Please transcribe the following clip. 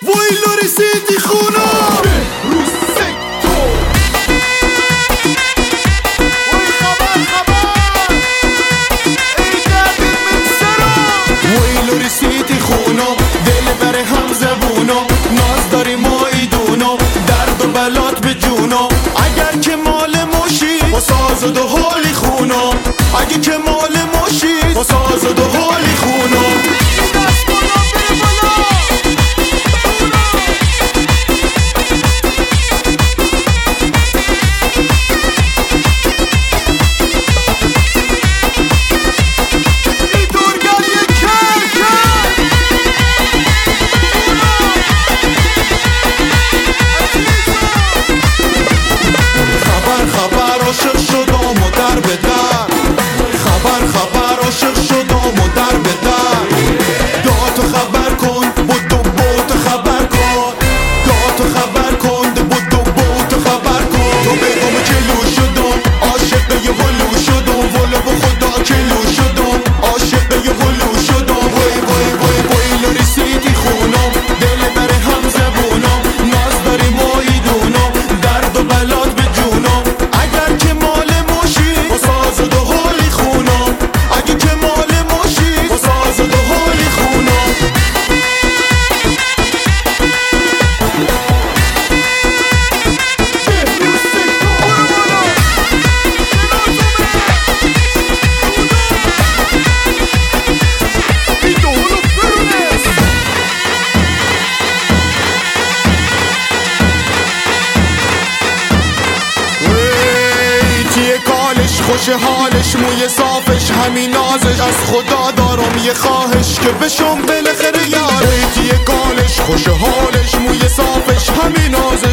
ویلو رسیدی خونه روز سکتو وی خبر ای قدر من سرا ویلو رسیدی خونه دل بره هم زبونو ناز داری ما ایدونو درد و بلات به جونو اگر که مال ماشی با ساز و دو حالی خونو اگه که مال ماشی با ساز و دو حالی خونو خوش حالش موی صافش همین نازش از خدا دارم یه خواهش که بشم بالاخره یارش یه کالش خوش حالش موی صافش همین نازش